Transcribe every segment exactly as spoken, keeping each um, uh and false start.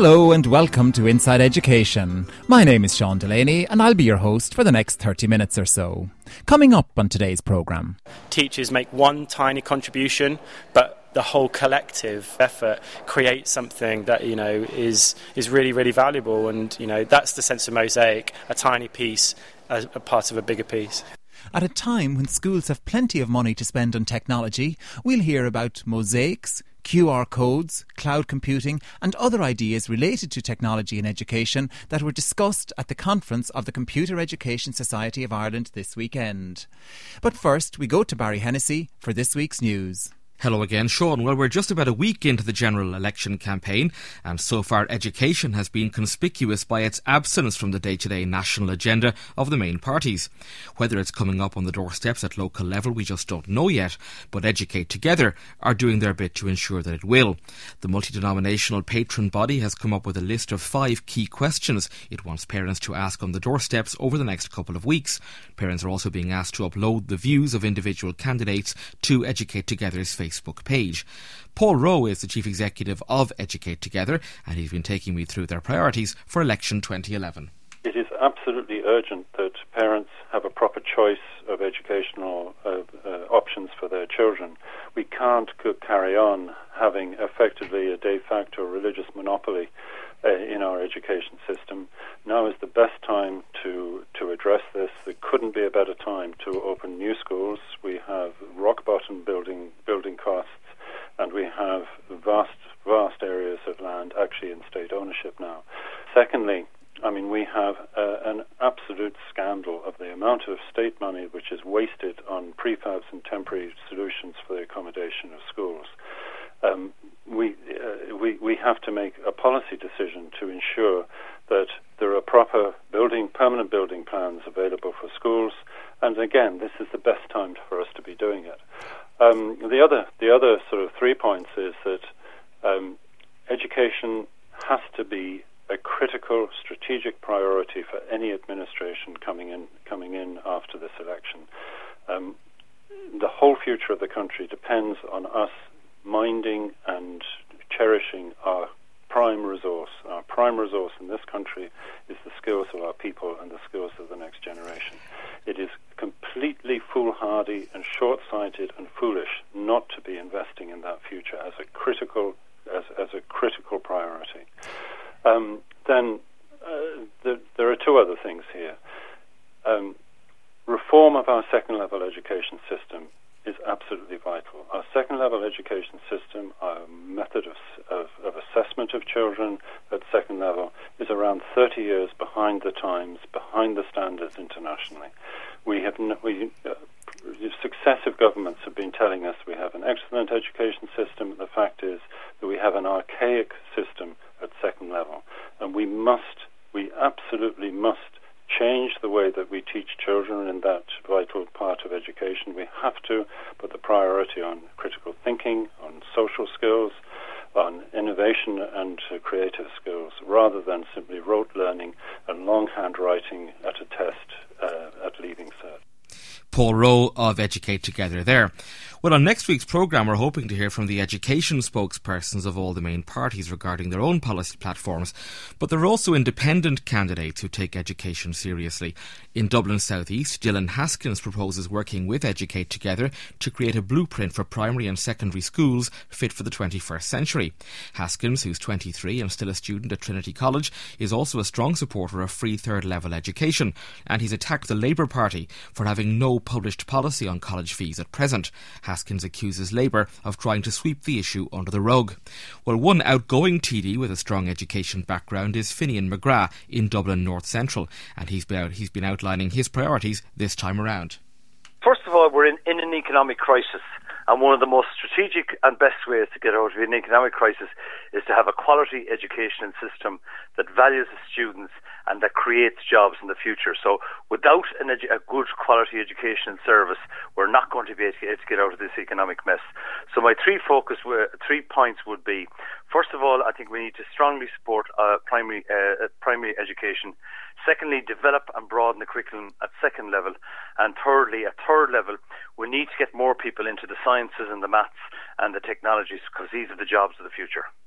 Hello and welcome to Inside Education. My name is Sean Delaney and I'll be your host for the next thirty minutes or so. Coming up on today's programme. Teachers make one tiny contribution, but the whole collective effort creates something that, you know, is is really, really valuable. And, you know, that's the sense of mosaic, a tiny piece as a part of a bigger piece. At a time when schools have plenty of money to spend on technology, we'll hear about mosaics, Q R codes, cloud computing and other ideas related to technology in education that were discussed at the conference of the Computer Education Society of Ireland this weekend. But first, we go to Barry Hennessy for this week's news. Hello again, Sean. Well, we're just about a week into the general election campaign, and so far education has been conspicuous by its absence from the day-to-day national agenda of the main parties. Whether it's coming up on the doorsteps at local level, we just don't know yet, but Educate Together are doing their bit to ensure that it will. The multi-denominational patron body has come up with a list of five key questions it wants parents to ask on the doorsteps over the next couple of weeks. Parents are also being asked to upload the views of individual candidates to Educate Together's Facebook page. Paul Rowe is the Chief Executive of Educate Together, and he's been taking me through their priorities for election twenty eleven. It is absolutely urgent that parents have a proper choice of educational uh, uh, options for their children. We can't co- carry on having effectively a de facto religious monopoly uh, in our education system. Now is the best time to, to address this. There couldn't be a better time to open new schools. We have rock bottom building building costs, and we have vast, vast areas of land actually in state ownership now. Secondly, I mean, we have uh, an absolute scandal of the amount of state money which is wasted on prefabs and temporary solutions for the accommodation of schools. Um, we, uh, we we have to make a policy decision to ensure that there are proper building, permanent building plans available for schools. And again, this is the best time for us to be doing it. Um, the other the other sort of three points is that um, education has to be a critical strategic priority for any administration coming in coming in after this election. Um, the whole future of the country depends on us minding and cherishing our prime resource. Our prime resource in this country is the skills of our people and the skills of the next generation. It is completely foolhardy and short-sighted and foolish not to be investing in that future as a critical as, as a critical priority. Um, then uh, the, there are two other things here. Um, reform of our second-level education system is absolutely vital. Our second-level education system, our method of, of, of assessment of children at second level, is around thirty years behind the times, behind the standards internationally. We have n- we, uh, successive governments have been telling us we have an excellent education system. The fact is that we have an archaic system at second level, and we must, we absolutely must change the way that we teach children in that vital part of education. We have to put the priority on critical thinking, on social skills, on innovation and uh, creative skills, rather than simply rote learning and longhand writing at a test uh, at Leaving Cert. Paul Rowe of Educate Together there. Well, on next week's programme, we're hoping to hear from the education spokespersons of all the main parties regarding their own policy platforms. But there are also independent candidates who take education seriously. In Dublin South East, Dylan Haskins proposes working with Educate Together to create a blueprint for primary and secondary schools fit for the twenty-first century. Haskins, who's twenty-three and still a student at Trinity College, is also a strong supporter of free third-level education, and he's attacked the Labour Party for having no published policy on college fees at present. Haskins accuses Labour of trying to sweep the issue under the rug. Well, one outgoing T D with a strong education background is Finian McGrath in Dublin North Central, and he's been, out, he's been outlining his priorities this time around. First of all, we're in, in an economic crisis, and one of the most strategic and best ways to get out of an economic crisis is to have a quality education system that values the students and that creates jobs in the future. So without an edu- a good quality education and service, we're not going to be able to get out of this economic mess. So my three focus, were, three points would be, first of all, I think we need to strongly support uh, primary uh, primary education. Secondly, develop and broaden the curriculum at second level. And thirdly, at third level, we need to get more people into the sciences and the maths and the technologies, because these are the jobs of the future.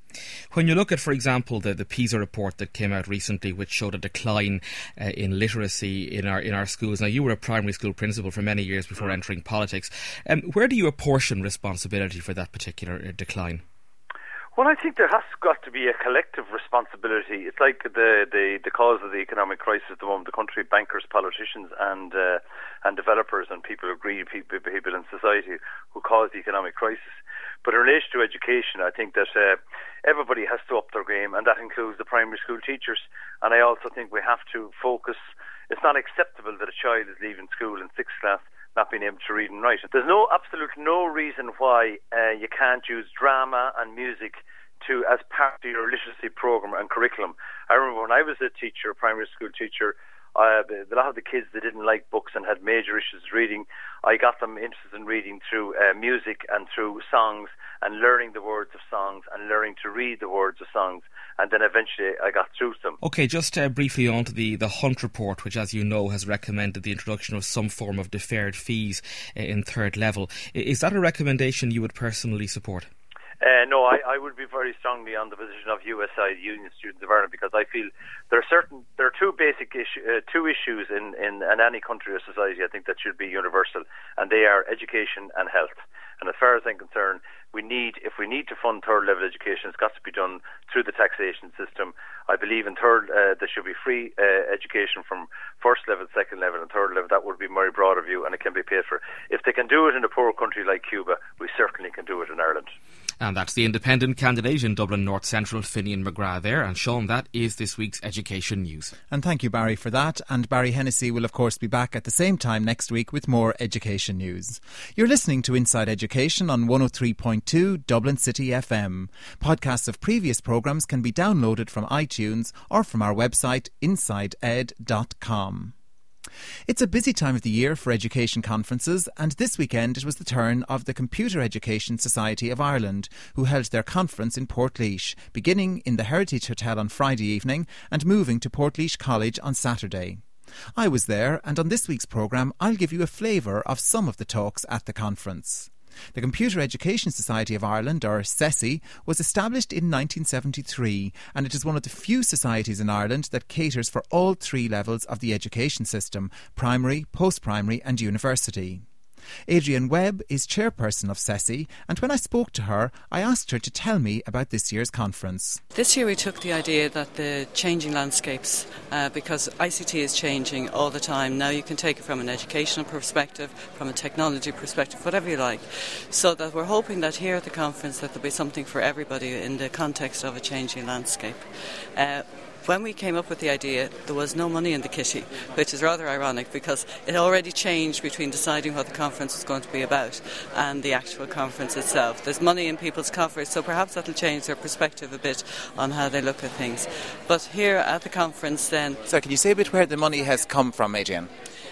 When you look at, for example, the, the PISA report that came out recently, which showed a decline uh, in literacy in our in our schools. Now, you were a primary school principal for many years before entering politics. Um, where do you apportion responsibility for that particular uh, decline? Well, I think there has got to be a collective responsibility. It's like the, the, the cause of the economic crisis at the moment. The country, bankers, politicians and uh, and developers and people who agree, people, people in society who caused the economic crisis. But in relation to education, I think that uh, everybody has to up their game, and that includes the primary school teachers. And I also think we have to focus. It's not acceptable that a child is leaving school in sixth class not being able to read and write. There's no absolute no reason why uh, you can't use drama and music to as part of your literacy program and curriculum. I remember when I was a teacher, a primary school teacher, uh, a lot of the kids that didn't like books and had major issues reading, I got them interested in reading through uh, music and through songs and learning the words of songs and learning to read the words of songs. And then eventually I got through to them. OK, just uh, briefly on to the, the Hunt report, which, as you know, has recommended the introduction of some form of deferred fees uh, in third level. Is that a recommendation you would personally support? Uh, no, I, I would be very strongly on the position of U S I, Union Students of Ireland, because I feel there are certain there are two basic issue, uh, two issues in, in, in any country or society I think that should be universal, and they are education and health. And as far as I'm concerned, we need if we need to fund third level education, it's got to be done through the taxation system. I believe in third uh, there should be free uh, education from first level, second level, and third level. That would be my broader view, and it can be paid for. If they can do it in a poor country like Cuba, we certainly can do it in Ireland. And that's the independent candidate in Dublin North Central, Finian McGrath there. And Sean, that is this week's Education News. And thank you, Barry, for that. And Barry Hennessy will, of course, be back at the same time next week with more education news. You're listening to Inside Education on one oh three point two Dublin City F M. Podcasts of previous programmes can be downloaded from iTunes or from our website inside ed dot com. It's a busy time of the year for education conferences, and this weekend it was the turn of the Computer Education Society of Ireland, who held their conference in Portlaoise, beginning in the Heritage Hotel on Friday evening and moving to Portlaoise College on Saturday. I was there, and on this week's programme I'll give you a flavour of some of the talks at the conference. The Computer Education Society of Ireland, or C E S I, was established in nineteen seventy-three, and it is one of the few societies in Ireland that caters for all three levels of the education system: primary, post-primary and university. Adrienne Webb is chairperson of C E S I, and when I spoke to her, I asked her to tell me about this year's conference. This year we took the idea that the changing landscapes, uh, because I C T is changing all the time. Now you can take it from an educational perspective, from a technology perspective, whatever you like. So that we're hoping that here at the conference that there'll be something for everybody in the context of a changing landscape. Uh, When we came up with the idea, there was no money in the kitty, which is rather ironic because it already changed between deciding what the conference was going to be about and the actual conference itself. There's money in people's coffers, so perhaps that'll change their perspective a bit on how they look at things. But here at the conference then... So can you say a bit where the money has come from, Adrienne?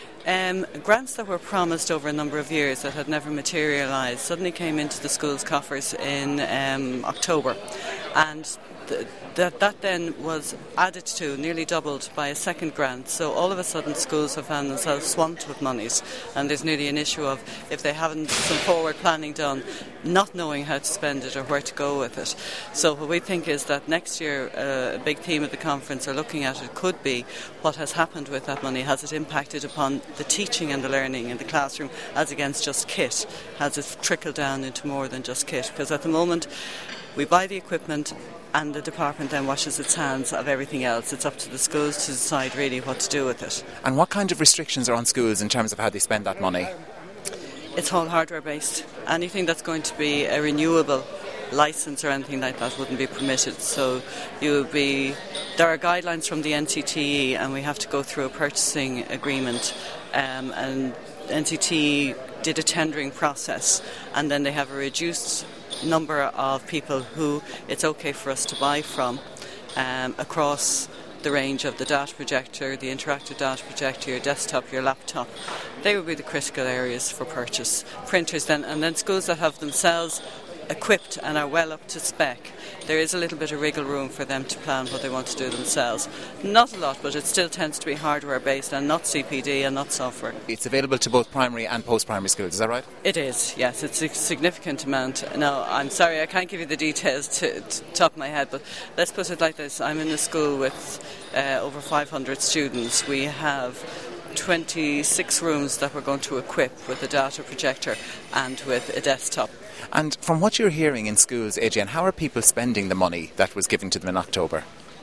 Um, grants that were promised over a number of years that had never materialised suddenly came into the school's coffers in um, October, and th- that that then was added to, nearly doubled, by a second grant. So all of a sudden schools have found themselves swamped with monies, and there's nearly an issue of, if they haven't some forward planning done, not knowing how to spend it or where to go with it. So what we think is that next year uh, a big theme of the conference, or looking at it, could be what has happened with that money. Has it impacted upon the teaching and the learning in the classroom as against just kit? Has it trickled down into more than just kit? Because at the moment we buy the equipment and the department then washes its hands of everything else. It's up to the schools to decide really what to do with it. And what kind of restrictions are on schools in terms of how they spend that money? It's all hardware based. Anything that's going to be a renewable licence or anything like that wouldn't be permitted. So you would be there are guidelines from the N C T E, and we have to go through a purchasing agreement, um, and N C T E did a tendering process, and then they have a reduced number of people who it's okay for us to buy from um, across the range of the data projector, the interactive data projector, your desktop, your laptop. They would be the critical areas for purchase. Printers then, and then schools that have themselves equipped and are well up to spec, there is a little bit of wriggle room for them to plan what they want to do themselves. Not a lot, but it still tends to be hardware based and not C P D and not software. It's available to both primary and post-primary schools, is that right? It is, yes. It's a significant amount. No, I'm sorry, I can't give you the details to, to top of my head, but let's put it like this. I'm in a school with uh, over five hundred students. We have twenty-six rooms that we're going to equip with a data projector and with a desktop. And from what you're hearing in schools, Adrian, how are people spending the money that was given to them in October?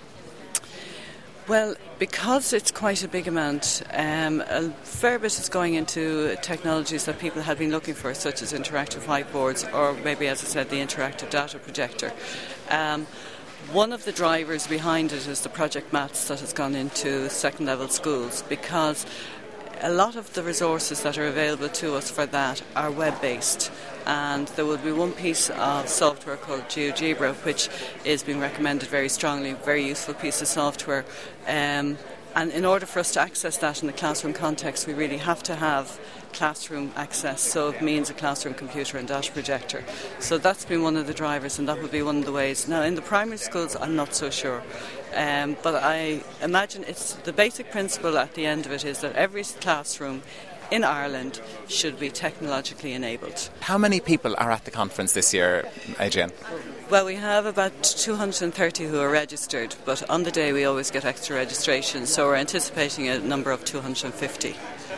Well, because it's quite a big amount, um, a fair bit is going into technologies that people had been looking for, such as interactive whiteboards or maybe, as I said, the interactive data projector. Um, One of the drivers behind it is the Project Maths that has gone into second level schools, because a lot of the resources that are available to us for that are web-based, and there will be one piece of software called GeoGebra which is being recommended very strongly, very useful piece of software, um, and in order for us to access that in the classroom context we really have to have classroom access, so it means a classroom computer and data projector. So that's been one of the drivers, and that would be one of the ways. Now in the primary schools I'm not so sure, um, but I imagine it's the basic principle at the end of it is that every classroom in Ireland should be technologically enabled. How many people are at the conference this year, Adrian? Well, we have about two hundred thirty who are registered, but on the day we always get extra registrations, so we're anticipating a number of two hundred fifty.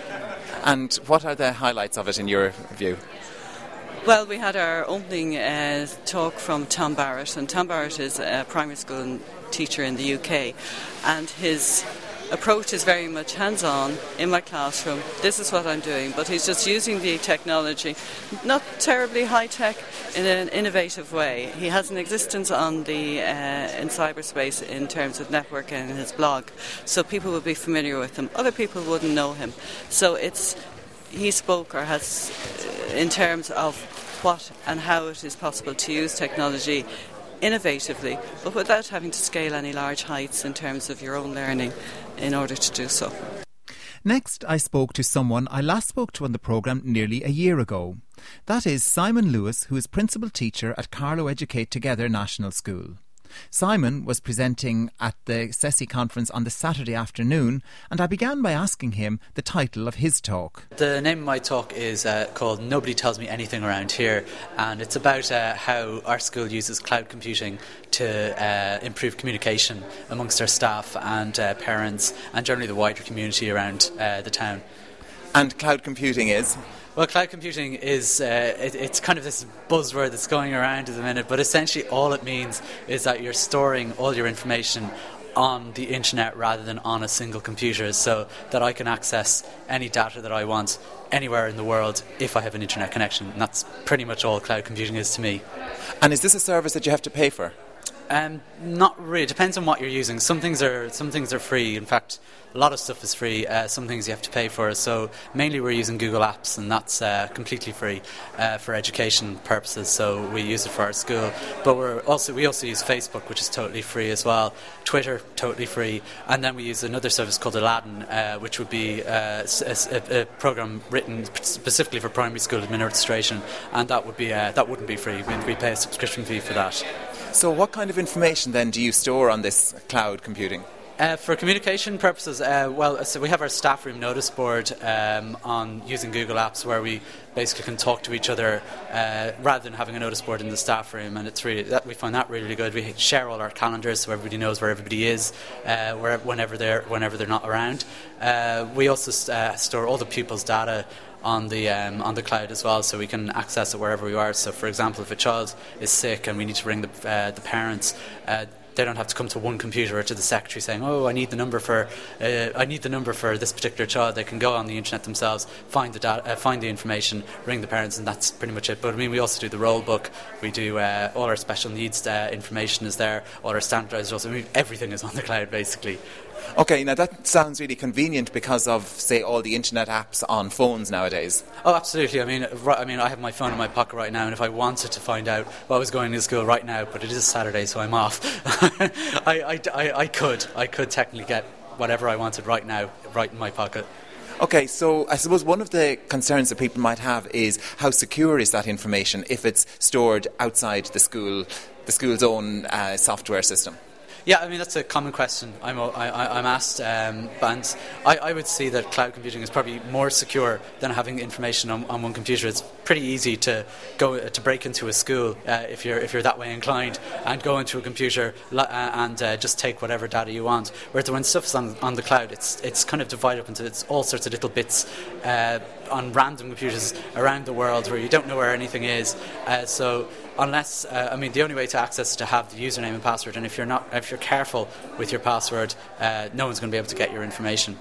And what are the highlights of it in your view? Well, we had our opening uh, talk from Tom Barrett, and Tom Barrett is a primary school teacher in the U K, and his approach is very much hands-on in my classroom. This is what I'm doing, but he's just using the technology, not terribly high-tech, in an innovative way. He has an existence on the uh, in cyberspace in terms of networking and his blog, so people would be familiar with him. Other people wouldn't know him. So it's he spoke or has uh, in terms of what and how it is possible to use technology innovatively, but without having to scale any large heights in terms of your own learning in order to do so. Next, I spoke to someone I last spoke to on the programme nearly a year ago. That is Simon Lewis, who is Principal Teacher at Carlow Educate Together National School. Simon was presenting at the C E S I conference on the Saturday afternoon, and I began by asking him the title of his talk. The name of my talk is uh, called Nobody Tells Me Anything Around Here, and it's about uh, how our school uses cloud computing to uh, improve communication amongst our staff and uh, parents and generally the wider community around uh, the town. And cloud computing is? Well, cloud computing is, uh, it, it's kind of this buzzword that's going around at the minute, but essentially all it means is that you're storing all your information on the internet rather than on a single computer, so that I can access any data that I want anywhere in the world if I have an internet connection. And that's pretty much all cloud computing is to me. And is this a service that you have to pay for? Um, not really. It depends on what you're using. Some things are some things are free. In fact, a lot of stuff is free. Uh, some things you have to pay for. So mainly we're using Google Apps, and that's uh, completely free uh, for education purposes. So we use it for our school. But we're also we also use Facebook, which is totally free as well. Twitter, totally free. And then we use another service called Aladdin, uh, which would be uh, a, a program written specifically for primary school administration, and that would be uh, that wouldn't be free. We, we pay a subscription fee for that. So what kind of information then do you store on this cloud computing? Uh, for communication purposes, uh, well, so we have our staff room notice board um, on using Google Apps, where we basically can talk to each other uh, rather than having a notice board in the staff room, and it's really that we find that really, really good. We share all our calendars so everybody knows where everybody is, uh, where, whenever they're whenever they're not around. Uh, we also uh, store all the pupils' data on the um, on the cloud as well, so we can access it wherever we are. So, for example, if a child is sick and we need to ring the uh, the parents, uh, they don't have to come to one computer or to the secretary saying, "Oh, I need the number for uh, I need the number for this particular child." They can go on the internet themselves, find the data, uh, find the information, ring the parents, and that's pretty much it. But I mean, we also do the roll book. We do uh, all our special needs uh, information is there. All our standardised rules. I mean, everything is on the cloud basically. Okay, now that sounds really convenient because of, say, all the internet apps on phones nowadays. Oh, absolutely. I mean, right, I mean, I have my phone in my pocket right now, and if I wanted to find out what was going to school right now, but it is Saturday, so I'm off, I, I, I, I could. I could technically get whatever I wanted right now, right in my pocket. Okay, so I suppose one of the concerns that people might have is how secure is that information if it's stored outside the school, the school's own uh, software system? Yeah, I mean, that's a common question I'm, I, I'm asked, um, and I, I would see that cloud computing is probably more secure than having information on, on one computer. It's pretty easy to go to break into a school uh, if you're if you're that way inclined, and go into a computer uh, and uh, just take whatever data you want. Whereas when stuff's on, on the cloud, it's it's kind of divided up into it's all sorts of little bits uh, on random computers around the world where you don't know where anything is. Uh, so unless, uh, I mean, the only way to access is to have the username and password, and if you're not, if you're careful with your password, uh, no one's going to be able to get your information.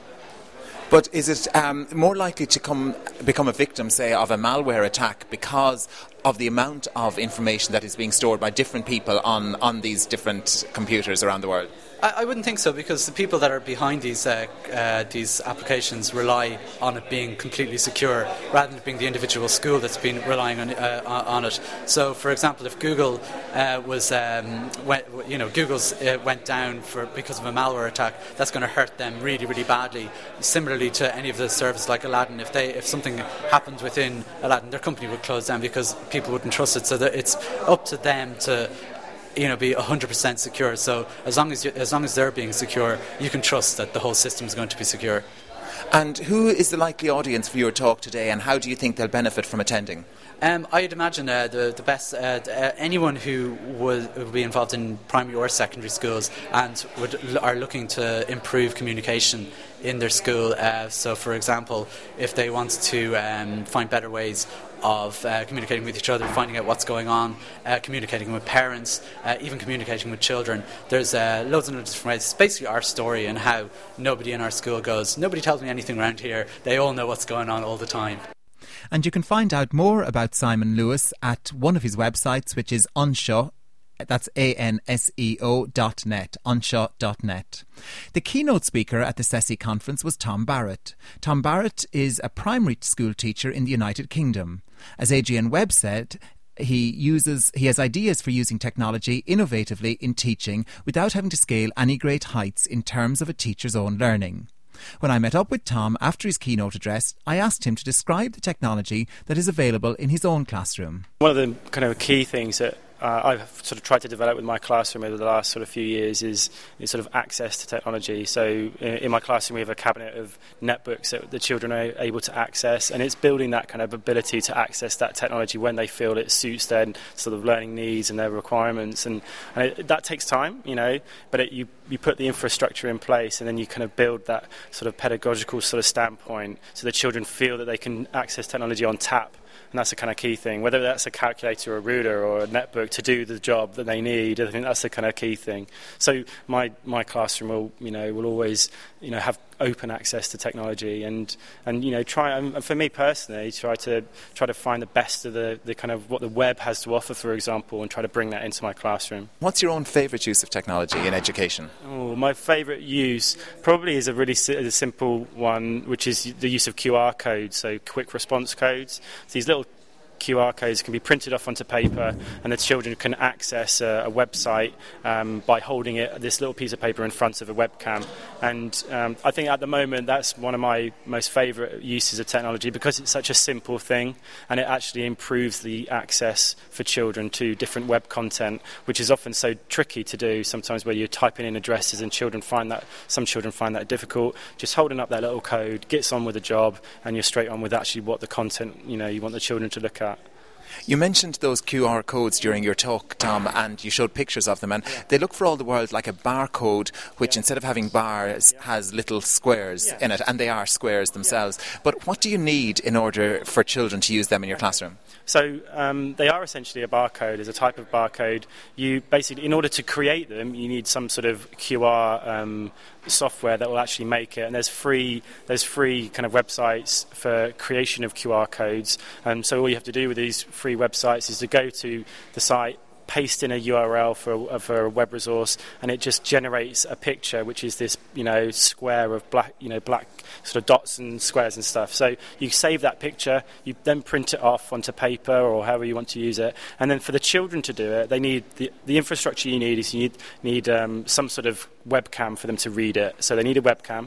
But is it um, more likely to come become a victim, say, of a malware attack because of the amount of information that is being stored by different people on, on these different computers around the world? I, I wouldn't think so, because the people that are behind these uh, uh, these applications rely on it being completely secure, rather than it being the individual school that's been relying on uh, on it. So, for example, if Google uh, was, um, went, you know, Google's uh, went down for because of a malware attack, that's going to hurt them really, really badly. Similarly to any of the services like Aladdin, if they if something happened within Aladdin, their company would close down because people wouldn't trust it. So that it's up to them to, you know, be one hundred percent secure. So as long as you, as long as they're being secure, you can trust that the whole system is going to be secure. And who is the likely audience for your talk today, and how do you think they'll benefit from attending? Um, I'd imagine uh, the the best uh, uh, anyone who would, would be involved in primary or secondary schools and would are looking to improve communication in their school. Uh, so, for example, if they want to um, find better ways of uh, communicating with each other, finding out what's going on, uh, communicating with parents, uh, even communicating with children. There's uh, loads and loads of different ways. It's basically our story and how nobody in our school goes, nobody tells me anything around here. They all know what's going on all the time. And you can find out more about Simon Lewis at one of his websites, which is Anseo. That's A N S E O dot net, anseo dot net. The keynote speaker at the SESI conference was Tom Barrett. Tom Barrett is a primary school teacher in the United Kingdom. As Adrian Webb said, he uses he has ideas for using technology innovatively in teaching without having to scale any great heights in terms of a teacher's own learning. When I met up with Tom after his keynote address, I asked him to describe the technology that is available in his own classroom. One of the kind of key things that Uh, I've sort of tried to develop with my classroom over the last sort of few years is, is sort of access to technology. So in, in my classroom we have a cabinet of netbooks that the children are able to access, and it's building that kind of ability to access that technology when they feel it suits their sort of learning needs and their requirements. And, and it, that takes time, you know, but it, you, you put the infrastructure in place, and then you kind of build that sort of pedagogical sort of standpoint so the children feel that they can access technology on tap. And that's the kind of key thing, whether that's a calculator or a ruler or a netbook to do the job that they need. I think that's the kind of key thing. So my my classroom will, you know, will always, you know, have open access to technology, and and you know, try and for me personally, try to try to find the best of the, the kind of what the web has to offer, for example, and try to bring that into my classroom. What's your own favourite use of technology in education? Oh, my favourite use probably is a really si- a simple one, which is the use of Q R codes, so quick response codes. So these little Q R codes can be printed off onto paper, and the children can access a, a website um, by holding it, this little piece of paper in front of a webcam. And um, I think at the moment that's one of my most favourite uses of technology, because it's such a simple thing, and it actually improves the access for children to different web content, which is often so tricky to do sometimes, where you're typing in addresses and children find that some children find that difficult. Just holding up that little code gets on with the job, and you're straight on with actually what the content, you know, you want the children to look at. You mentioned those Q R codes during your talk, Tom, and you showed pictures of them, and yeah. They look for all the world like a barcode, which yeah. instead of having bars yeah. has little squares yeah. in it, and they are squares themselves. Yeah. But what do you need in order for children to use them in your classroom? So um, they are essentially a barcode, as a type of barcode. You basically, in order to create them, you need some sort of Q R um, software that will actually make it. And there's free, there's free kind of websites for creation of Q R codes. And so all you have to do with these free websites is to go to the site, paste in a U R L for a, for a web resource, and it just generates a picture, which is this, you know, square of black, you know, black sort of dots and squares and stuff. So you save that picture, you then print it off onto paper or however you want to use it, and then for the children to do it, they need the, the infrastructure you need is you need need um, some sort of webcam for them to read it. So they need a webcam.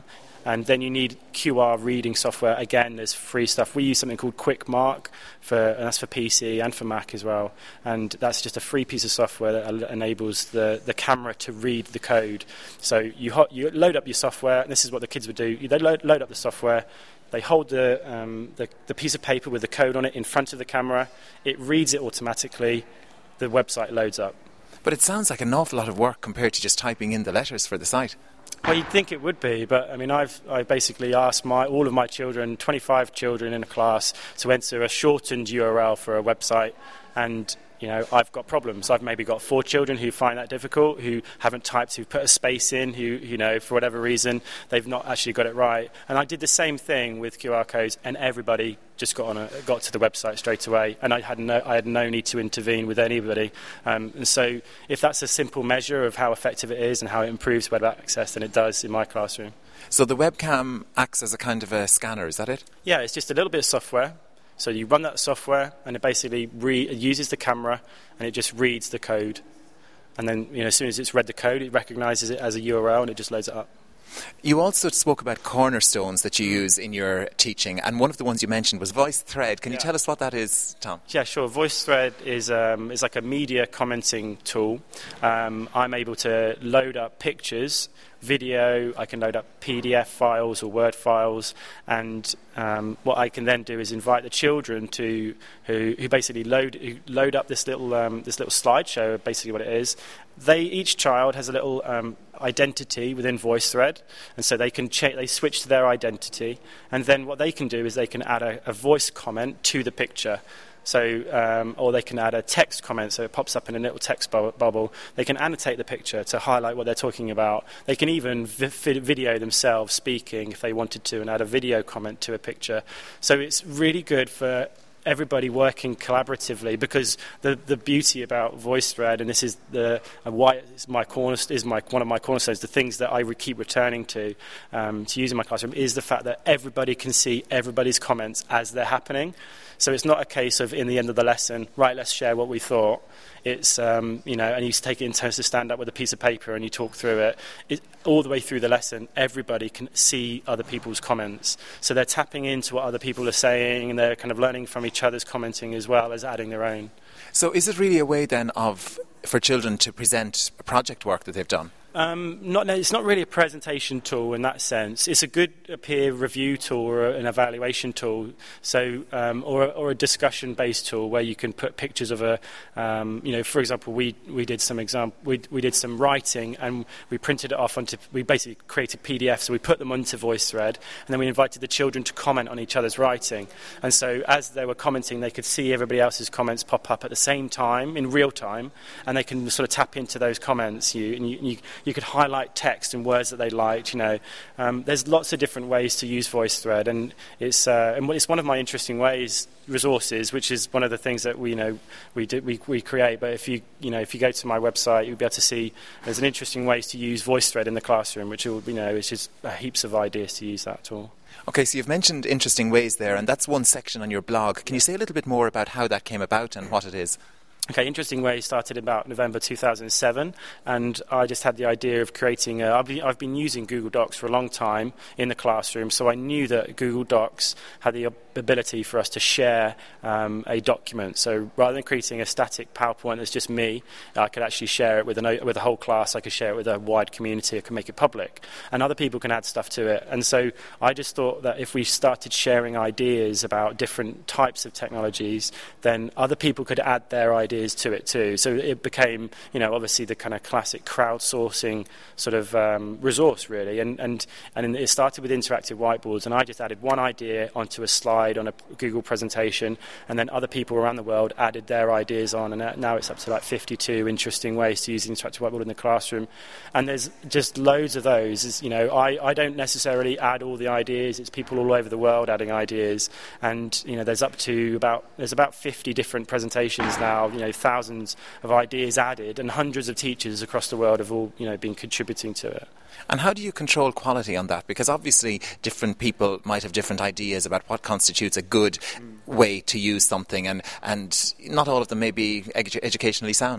And then you need Q R reading software. Again, there's free stuff. We use something called QuickMark, for, and that's for P C and for Mac as well. And that's just a free piece of software that enables the, the camera to read the code. So you, ho- you load up your software, and this is what the kids would do. You, they load, load up the software. They hold the, um, the the piece of paper with the code on it in front of the camera. It reads it automatically. The website loads up. But it sounds like an awful lot of work compared to just typing in the letters for the site. Well, you'd think it would be, but I mean, I've I basically asked my all of my children, twenty-five children in a class, to enter a shortened U R L for a website, and you know, I've got problems. I've maybe got four children who find that difficult, who haven't typed, who put a space in, who, you know, for whatever reason, they've not actually got it right. And I did the same thing with Q R codes, and everybody just got on a, got to the website straight away, and I had no I had no need to intervene with anybody. Um, and so, if that's a simple measure of how effective it is and how it improves web access, then it does in my classroom. So the webcam acts as a kind of a scanner, is that it? Yeah, it's just a little bit of software. So you run that software, and it basically re- it uses the camera, and it just reads the code. And then, you know, as soon as it's read the code, it recognises it as a U R L, and it just loads it up. You also spoke about cornerstones that you use in your teaching, and one of the ones you mentioned was VoiceThread. Can you yeah. tell us what that is, Tom? Yeah, sure. VoiceThread is um, is like a media commenting tool. Um, I'm able to load up pictures, video, I can load up P D F files or Word files, and um, what I can then do is invite the children to who, who basically load who load up this little um, this little slideshow, basically what it is. They each child has a little um, identity within VoiceThread, and so they can cha- they switch to their identity, and then what they can do is they can add a, a voice comment to the picture. So, um, or they can add a text comment, so it pops up in a little text bu- bubble. They can annotate the picture to highlight what they're talking about. They can even vi- video themselves speaking if they wanted to, and add a video comment to a picture. So it's really good for everybody working collaboratively, because the the beauty about VoiceThread, and this is the uh, why it's my corner is my one of my cornerstones, the things that I re- keep returning to um, to use in my classroom, is the fact that everybody can see everybody's comments as they're happening. So it's not a case of, in the end of the lesson, right, let's share what we thought. It's, um, you know, and you take it in turns to stand up with a piece of paper and you talk through it. it. All the way through the lesson, everybody can see other people's comments. So they're tapping into what other people are saying, and they're kind of learning from each other's commenting as well as adding their own. So is it really a way then of for children to present project work that they've done? Um, not, it's not really a presentation tool in that sense. It's a good peer review tool or an evaluation tool, so um, or, or a discussion-based tool where you can put pictures of a, um, you know, for example, we we did some example, we we did some writing and we printed it off onto, we basically created P D Fs, so we put them onto VoiceThread, and then we invited the children to comment on each other's writing, and so as they were commenting, they could see everybody else's comments pop up at the same time in real time, and they can sort of tap into those comments. You and you. you You could highlight text and words that they liked. You know, um, there's lots of different ways to use VoiceThread, and it's uh, and it's one of my interesting ways resources, which is one of the things that we you know we do, we we create. But if you you know if you go to my website, you'll be able to see there's an interesting ways to use VoiceThread in the classroom, which will you know it's just uh, heaps of ideas to use that tool. Okay, so you've mentioned interesting ways there, and that's one section on your blog. Can you say a little bit more about how that came about and what it is? Okay, Interesting Ways started about November two thousand seven, and I just had the idea of creating a, I've been, I've been using Google Docs for a long time in the classroom, so I knew that Google Docs had the ability for us to share um, a document. So rather than creating a static PowerPoint that's just me, I could actually share it with, an, with a whole class. I could share it with a wide community. I could make it public, and other people can add stuff to it. And so I just thought that if we started sharing ideas about different types of technologies, then other people could add their ideas to it too. So it became, you know, obviously the kind of classic crowdsourcing sort of um, resource, really. And, and and it started with interactive whiteboards, and I just added one idea onto a slide on a Google presentation, and then other people around the world added their ideas on, and now it's up to like fifty-two interesting ways to use the interactive whiteboard in the classroom. And there's just loads of those. It's, you know, I, I don't necessarily add all the ideas. It's people all over the world adding ideas, and you know, there's up to about there's about fifty different presentations now. You know, thousands of ideas added, and hundreds of teachers across the world have all, you know, been contributing to it. And how do you control quality on that? Because obviously different people might have different ideas about what constitutes a good mm. way to use something, and, and not all of them may be edu- educationally sound.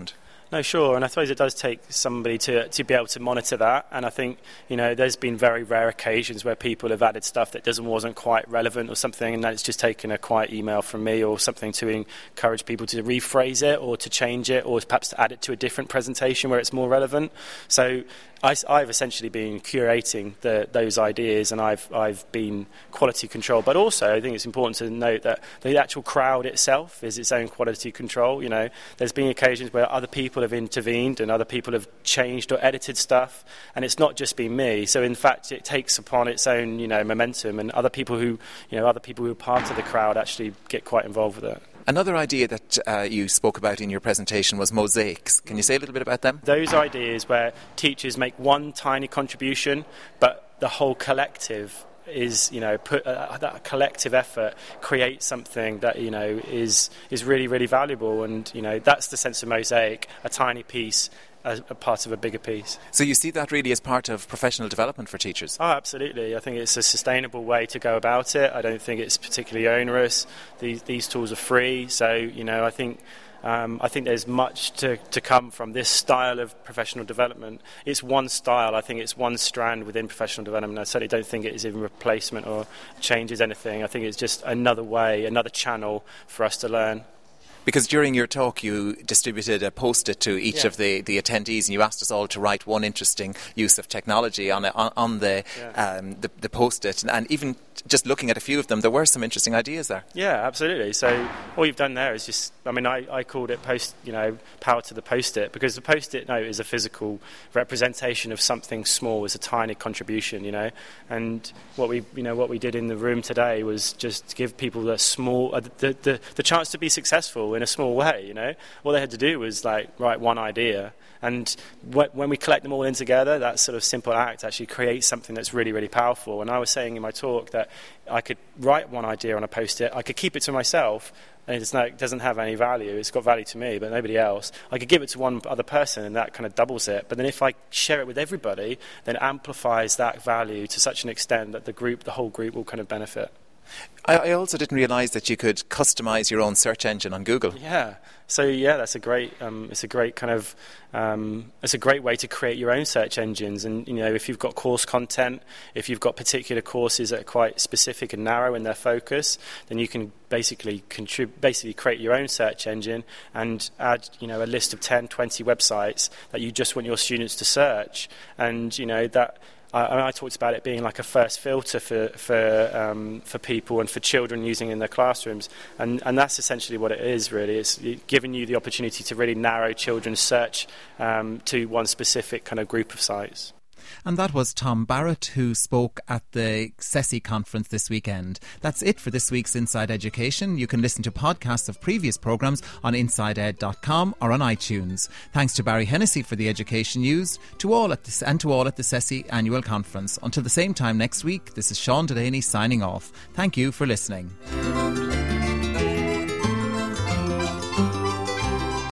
No, sure, and I suppose it does take somebody to to be able to monitor that. And I think, you know, there's been very rare occasions where people have added stuff that doesn't wasn't quite relevant or something, and then it's just taken a quiet email from me or something to encourage people to rephrase it or to change it or perhaps to add it to a different presentation where it's more relevant. So I, I've essentially been curating the, those ideas, and I've I've been quality control. But also, I think it's important to note that the actual crowd itself is its own quality control. You know, there's been occasions where other people have intervened and other people have changed or edited stuff, and it's not just been me. So in fact, it takes upon its own, you know, momentum, and other people who, you know, other people who are part of the crowd actually get quite involved with it. Another idea that uh, you spoke about in your presentation was mosaics. Can you say a little bit about them? Those ideas where teachers make one tiny contribution, but the whole collective is, you know, put uh, that collective effort creates something that, you know, is is really, really valuable. And, you know, that's the sense of mosaic, a tiny piece as a part of a bigger piece. So you see that really as part of professional development for teachers? Oh, absolutely. I think it's a sustainable way to go about it. I don't think it's particularly onerous. These, these tools are free, so, you know, I think um, I think there's much to, to come from this style of professional development. It's one style. I think it's one strand within professional development. I certainly don't think it is a replacement or changes anything. I think it's just another way, another channel for us to learn. Because during your talk you distributed a post-it to each yeah. of the, the attendees, and you asked us all to write one interesting use of technology on a, on, on the, yeah. um, the the post-it, and even just looking at a few of them, there were some interesting ideas there. Yeah, absolutely. So all you've done there is just, I mean, I, I called it post, you know, power to the post-it, because the post-it note is a physical representation of something small, as a tiny contribution, you know. And what we, you know, what we did in the room today was just give people the small, uh, the, the the chance to be successful in a small way, you know. All they had to do was like write one idea, and wh- when we collect them all in together, that sort of simple act actually creates something that's really, really powerful. And I was saying in my talk that I could write one idea on a post-it, I could keep it to myself, and it's not, it doesn't have any value. It's got value to me, but nobody else. I could give it to one other person, and that kind of doubles it. But then if I share it with everybody, then it amplifies that value to such an extent that the group, the whole group, will kind of benefit. I, I also didn't realise that you could customise your own search engine on Google. Yeah. So yeah, that's a great. Um, it's a great kind of. Um, it's a great way to create your own search engines. And you know, if you've got course content, if you've got particular courses that are quite specific and narrow in their focus, then you can basically contrib- basically create your own search engine and add, you know, a list of ten, twenty websites that you just want your students to search. And you know that. I, I talked about it being like a first filter for for um, for people and for children using in their classrooms, and and that's essentially what it is. Really, it's giving you the opportunity to really narrow children's search um, to one specific kind of group of sites. And that was Tom Barrett, who spoke at the C E S I conference this weekend. That's it for this week's Inside Education. You can listen to podcasts of previous programmes on inside ed dot com or on iTunes. Thanks to Barry Hennessy for the education news, to all at this and to all at the C E S I annual conference. Until the same time next week, this is Sean Delaney signing off. Thank you for listening.